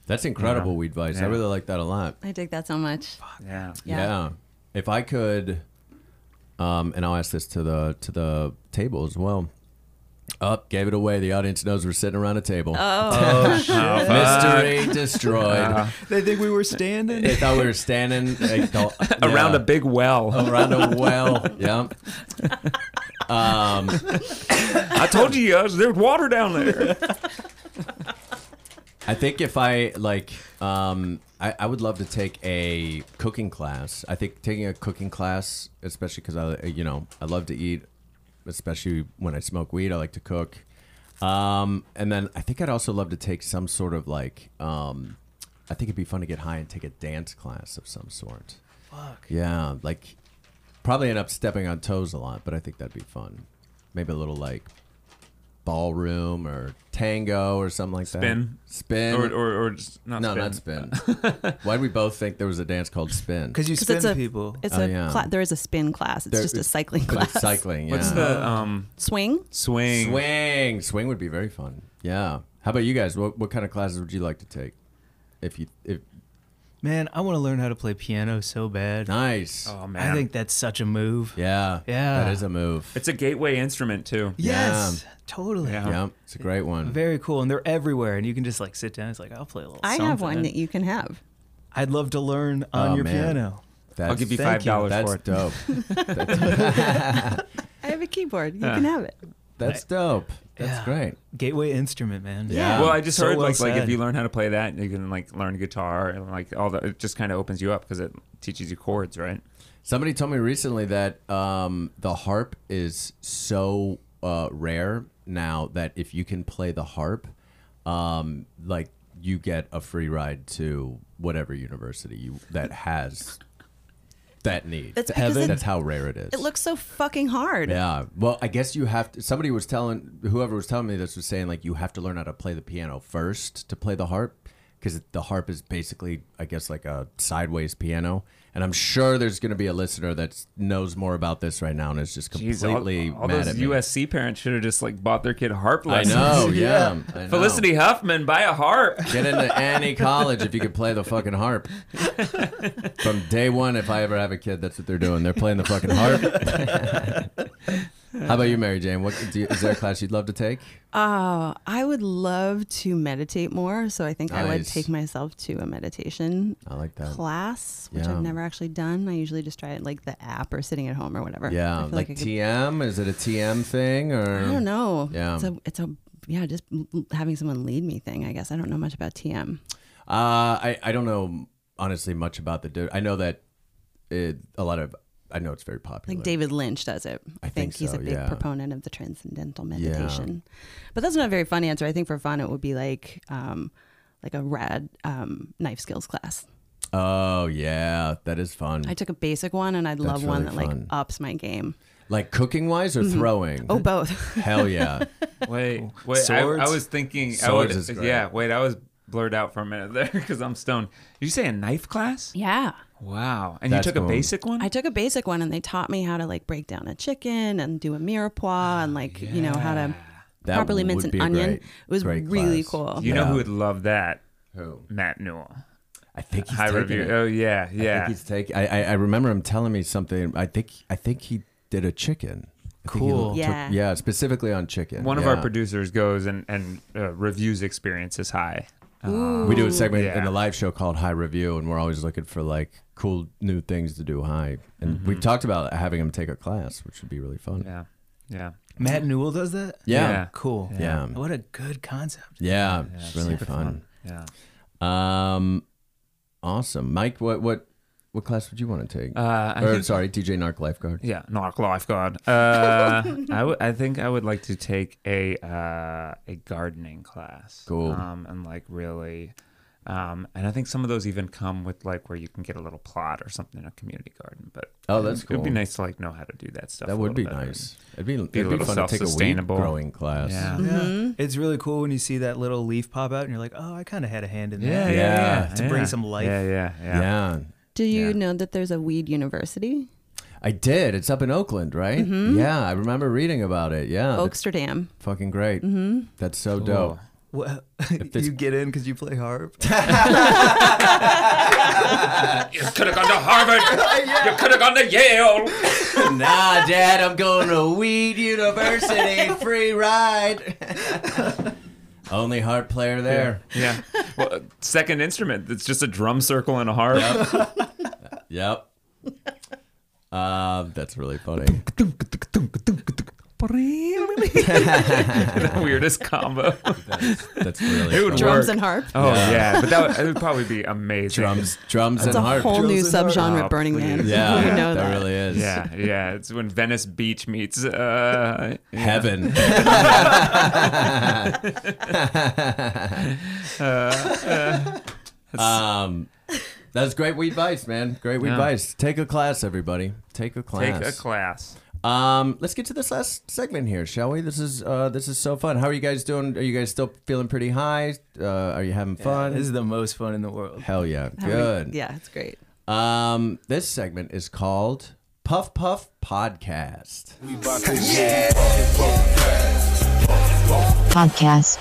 That's incredible, Yeah. Weed Vice. I Yeah. really like that a lot. I dig that so much. Yeah. Yeah. If I could, and I'll ask this to the table as well. Up, gave it away. The audience knows we're sitting around a table. Mystery destroyed. They think we were standing. They thought we were standing Around a big well. around a well. Yeah. I told you there's water down there. I think if I like, I would love to take a cooking class. I think taking a cooking class, especially because I love to eat, especially when I smoke weed. I like to cook, and then I think I'd also love to take some sort of like, I think it'd be fun to get high and take a dance class of some sort. Fuck. Yeah, like probably end up stepping on toes a lot, but I think that'd be fun. Maybe a little like ballroom or tango or something like Spin. that. Spin. Or just not No, spin. not spin. Why'd we both think there was a dance called spin? Because you 'Cause spin it's a people. It's Oh, a yeah. there is a spin class. It's There- just a cycling But class. it's cycling. Yeah. What's the Swing. swing? Swing would be very fun. Yeah. How about you guys? What kind of classes would you like to take? If Man, I want to learn how to play piano so bad. nice. Oh man, I think that's such a move. Yeah. Yeah. That is a move. it's a gateway instrument too. Yes, totally. Yeah. Yeah. It's a great one. Very cool, and they're everywhere, and you can just like sit down. It's like I'll play a little. I have something. one that you can have. I'd love to learn on Oh, your man. piano. That's, I'll give you Thank you. $5 That's for it. dope. I have a keyboard. You can have it. That's dope. That's Yeah. great. Gateway instrument, man. Yeah. Well, I just So heard well like if said. you learn how to play that, you can like learn guitar and like all that. It just kind of opens you up because it teaches you chords, right? Somebody told me recently that the harp is so rare now that if you can play the harp, like you get a free ride to whatever university that has that need. That's because That's how rare it is. It looks so fucking hard. Yeah. Well, I guess you have to. Somebody was whoever was telling me this was saying like you have to learn how to play the piano first to play the harp because the harp is basically, I guess, like a sideways piano. And I'm sure there's going to be a listener that knows more about this right now and is just Jeez, completely all mad those at me. USC parents should have just like bought their kid harp I lessons. know, yeah. I know. Felicity Huffman, buy a harp. Get into any college if you could play the fucking harp. From day one, if I ever have a kid, that's what they're doing. They're playing the fucking harp. How about you, Mary Jane? Is there a class you'd love to take? I would love to meditate more, so I think I would Nice. take myself to a meditation I like that. class, which Yeah. I've never actually done. I usually just try it like the app or sitting at home or whatever. Yeah, I feel like I could- TM? Is it a TM thing or? I don't know. Yeah. It's a just having someone lead me thing. I guess I don't know much about TM. I don't know honestly much about I know that I know it's very popular. Like David Lynch does it. I think he's so, a big yeah. proponent of the transcendental meditation. But that's not a very fun answer. I think for fun it would be like a rad knife skills class. Oh yeah, that is fun. I took a basic one and I'd love one really that like fun. ups my game. Like cooking wise or throwing? Oh, both. Hell yeah. Wait. I Swords? was thinking. Swords is great. Yeah. Wait, I was blurred out for a minute there because I'm stoned. Did you say a knife class? Yeah. Wow. And That's you took cool. a basic one? I took a basic one and they taught me how to like break down a chicken and do a mirepoix and like, you know, how to That properly mince would an be a onion. great- It was great really class. cool. You know Yeah. who would love that? Who? Matt Newell. I think he's High taking review. it. Oh yeah, I yeah. think he's taking. I remember him telling me something. I think he did a chicken. I think he Cool. Yeah. specifically on chicken. One of Yeah. our producers goes and reviews experiences high. We do a segment Yeah. in the live show called High Review, and we're always looking for like cool new things to do high. And we've talked about having him take a class, which would be really fun. Yeah, yeah. Matt Newell does that? Yeah. Cool. Yeah. What a good concept. Yeah, it's really super fun. Yeah. Awesome, Mike. What class would you want to take? I or think- sorry, DJ Narc Lifeguard. Yeah, Narc Lifeguard. I think I would like to take a gardening class. Cool. And like really, and I think some of those even come with like where you can get a little plot or something in a community garden. But Oh, that's It would be cool. nice to like know how to do that stuff. That a would be little better. nice. It'd be a fun little to take a weed self-sustainable. growing class. Yeah. It's really cool when you see that little leaf pop out and you're like, oh, I kind of had a hand in that. Yeah. To bring some life. Yeah. Yeah. Do you Yeah. know that there's a weed university? I did. It's up in Oakland, right? Yeah, I remember reading about it. Yeah, that's Oaksterdam. fucking great. That's so Cool. dope. Well, it's- you get in because you play harp. You could have gone to Harvard. You could have gone to Yale. Nah, Dad, I'm going to Weed University. Free ride. Only harp player there. Yeah. Well, second instrument. It's just a drum circle and a harp. Yep. That's really funny. The weirdest combo. That's really It would funny. Drums work. and harp. Oh yeah, but it would probably be amazing. Drums It's and a harp. whole new subgenre Oh, of Burning Man. Yeah, You know that really is. Yeah, yeah. It's when Venice Beach meets Heaven. That's great weed advice, man. Great weed Yeah. advice. Take a class, everybody. Take a class. Take a class. Let's get to this last segment here, shall we? This is so fun. How are you guys doing? Are you guys still feeling pretty high? Are you having fun? This is the most fun in the world. Hell yeah. How many- Good. Yeah, it's great. This segment is called Puff Puff Podcast. Podcast.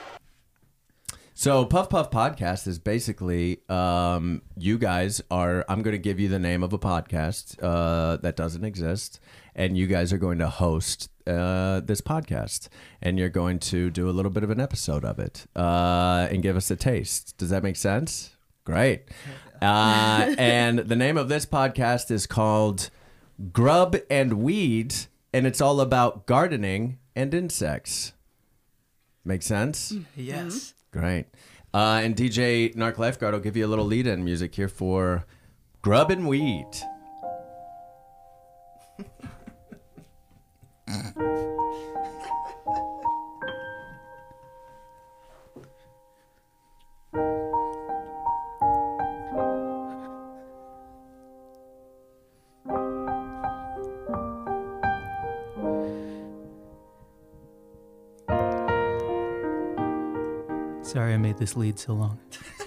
So Puff Puff Podcast is basically you guys are, I'm going to give you the name of a podcast that doesn't exist, and you guys are going to host this podcast, and you're going to do a little bit of an episode of it and give us a taste. Does that make sense? Great. And the name of this podcast is called Grub and Weed, and it's all about gardening and insects. Make sense? Yes. Great. And DJ Narc Lifeguard will give you a little lead-in music here for Grub and Weed. Sorry I made this lead so long.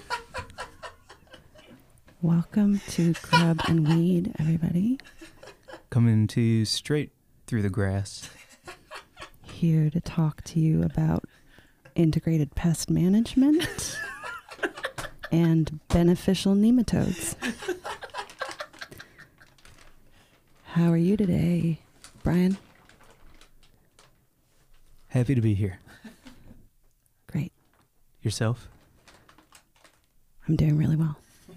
Welcome to Grub and Weed, everybody. Coming to you straight through the grass. Here to talk to you about integrated pest management and beneficial nematodes. How are you today, Brian? Happy to be here. Great. Yourself? I'm doing really well.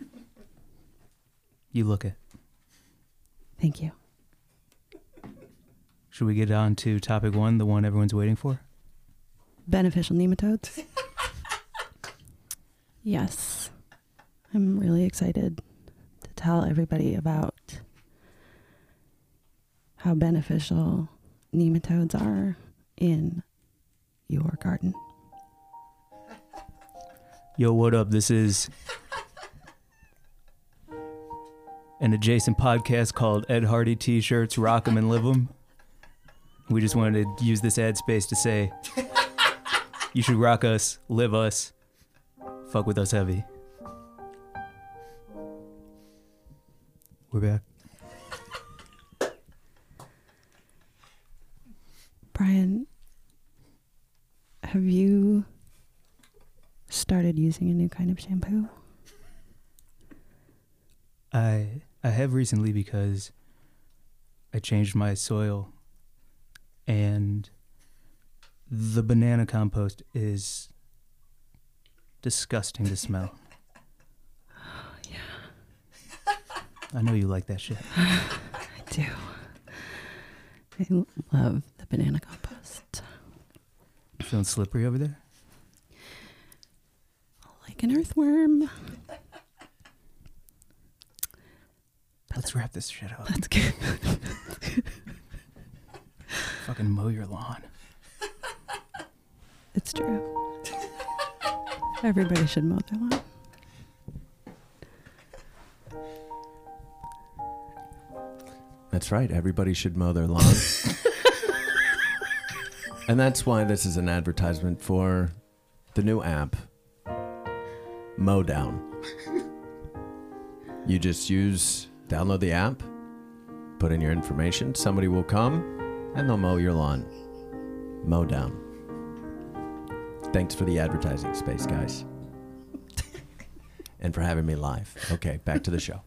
You look it. Thank you. Should we get on to topic one, the one everyone's waiting for? Beneficial nematodes? Yes. I'm really excited to tell everybody about how beneficial nematodes are in your garden. Yo, what up? This is an adjacent podcast called Ed Hardy T-Shirts, Rock 'em and Live 'em. We just wanted to use this ad space to say, you should rock us, live us, fuck with us heavy. We're back. Brian, have you started using a new kind of shampoo? I have recently because I changed my soil and the banana compost is disgusting to smell. Oh, yeah. I know you like that shit. I do. I love the banana compost. Feeling slippery over there? Like an earthworm. Let's wrap this shit up. That's good. Fucking mow your lawn. It's true. Everybody should mow their lawn. That's right. Everybody should mow their lawn. And that's why this is an advertisement for the new app, Mowdown. You just download the app, put in your information, somebody will come, and they'll mow your lawn. Mowdown. Thanks for the advertising space, guys. And for having me live. Okay, back to the show.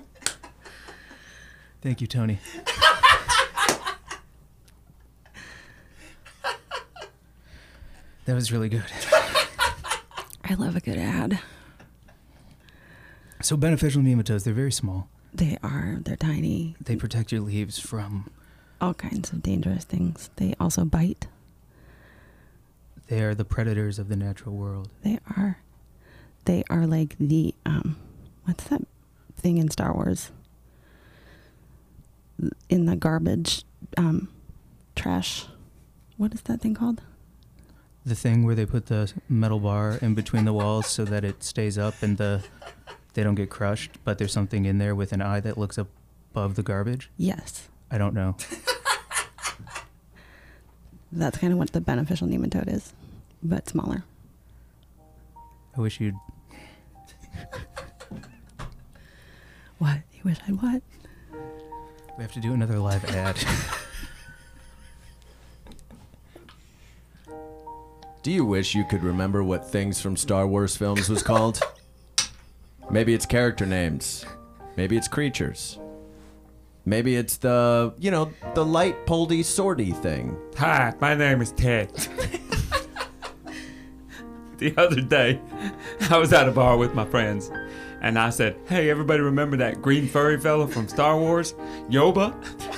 Thank you, Tony. That was really good. I love a good ad. So beneficial nematodes, they're very small. They are. They're tiny. They protect your leaves from... All kinds of dangerous things. They also bite. They are the predators of the natural world. They are. They are like the, what's that thing in Star Wars? In the garbage, trash. What is that thing called? The thing where they put the metal bar in between the walls so that it stays up and they don't get crushed, but there's something in there with an eye that looks up above the garbage? Yes. I don't know. That's kind of what the beneficial nematode is, but smaller. I wish you'd... What? You wish I'd what? We have to do another live ad. Do you wish you could remember what things from Star Wars films was called? Maybe it's character names. Maybe it's creatures. Maybe it's the light poldy swordy thing. Hi, my name is Ted. The other day, I was at a bar with my friends, and I said, "Hey, everybody remember that green furry fella from Star Wars? Yoba?"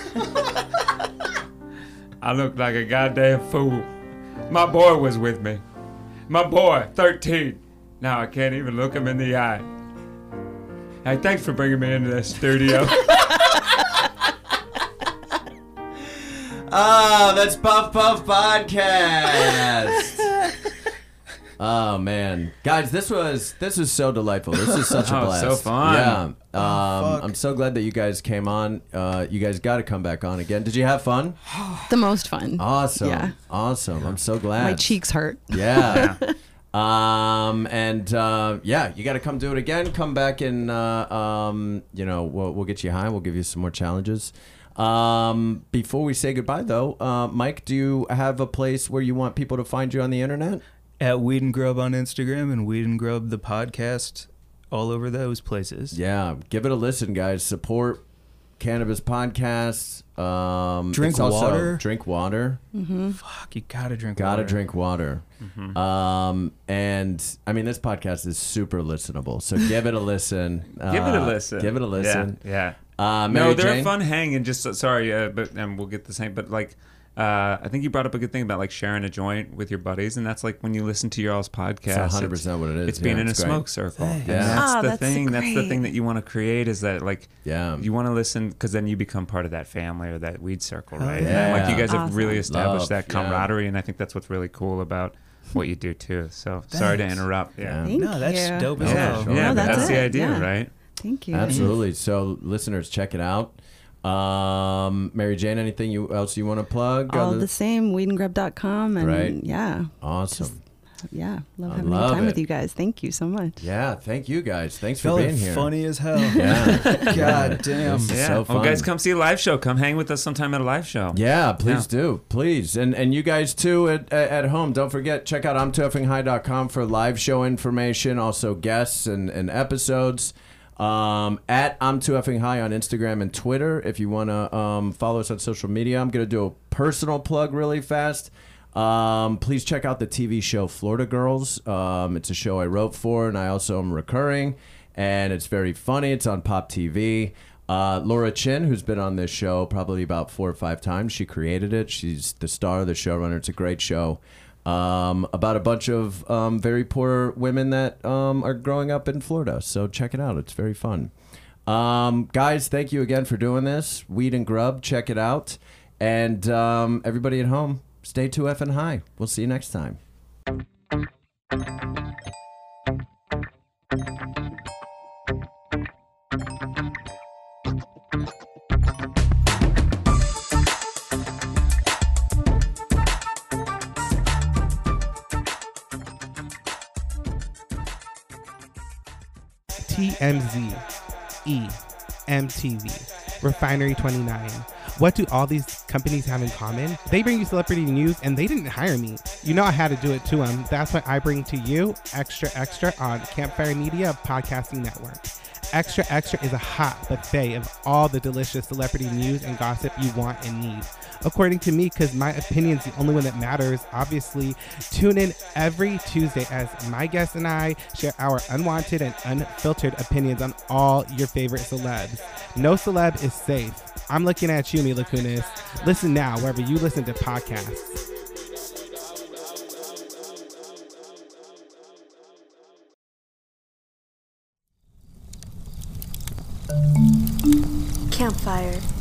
I looked like a goddamn fool. My boy was with me. My boy, 13. Now I can't even look him in the eye. Hey, thanks for bringing me into this studio. Oh, that's Puff Puff Podcast. Oh man, guys, this was so delightful. This is such a blast. So fun. Yeah, I'm so glad that you guys came on. You guys got to come back on again. Did you have fun? The most fun. Awesome. Yeah. Awesome. I'm so glad. My cheeks hurt. Yeah. Yeah, you got to come do it again. Come back and we'll get you high. We'll give you some more challenges. Before we say goodbye, though, Mike, do you have a place where you want people to find you on the internet? At Weed and Grub on Instagram and Weed and Grub the podcast all over those places. Yeah, give it a listen, guys. Support cannabis podcasts. Drink water. Drink water. Mm-hmm. Fuck, you gotta drink water. water. Gotta drink water. Mm-hmm. And I mean, this podcast is super listenable, so give it a listen. Give it a listen. Give it a listen. Yeah. Mary No, they're Jane? fun hang and just sorry, and we'll get the same. But like, I think you brought up a good thing about like sharing a joint with your buddies, and that's like when you listen to your all's podcast. It's 100% what it is. It's being in a it's great. smoke circle. Yeah. And that's Oh, the that's thing. That's the great. thing that you want to create is that like you want to listen because then you become part of that family or that weed circle, right? yeah. And, like you guys have Awesome. really established Love, that camaraderie, and I think that's what's really cool about what you do too. So sorry to Thanks. interrupt. Yeah. Thank No, that's you. dope as Yeah, hell. sure. yeah, No, but that's that's the it. idea, Yeah. right? Thank you. Absolutely. So, listeners, check it out. Mary Jane, anything else you want to plug? All Other- the same, weedandgrub.com. And Right. yeah, Awesome. yeah. Love I having love time with it. you guys. Thank you so much. Yeah, thank you guys. Thanks for Y'all being are here. funny as hell. Yeah. God damn. This is Yeah. so fun. Well, guys, come see a live show. Come hang with us sometime at a live show. Yeah, please do. Please. And you guys too at home, don't forget, check out I'm2FingHigh.com for live show information, also guests and episodes. At I'm2FingHigh on Instagram and Twitter if you want to follow us on social media. I'm going to do a personal plug really fast. Please check out the TV show Florida Girls. It's a show I wrote for, and I also am recurring, and it's very funny. It's on Pop TV. Laura Chin, who's been on this show probably about 4 or 5 times, she created it. She's the star, the showrunner. It's a great show about a bunch of very poor women that are growing up in Florida. So check it out. It's very fun. Guys, thank you again for doing this. Weed and Grub, check it out. And everybody at home, stay 2F high. We'll see you next time. TMZ, MTV, Refinery 29, What do all these companies have in common? They bring you celebrity news and they didn't hire me. You know I had to do it to them. That's why I bring to you Extra Extra on Campfire Media Podcasting Network. Extra Extra is a hot buffet of all the delicious celebrity news and gossip you want and need. According to me, because my opinion's the only one that matters, obviously, tune in every Tuesday as my guests and I share our unwanted and unfiltered opinions on all your favorite celebs. No celeb is safe. I'm looking at you, Mila Kunis. Listen now wherever you listen to podcasts. Campfire.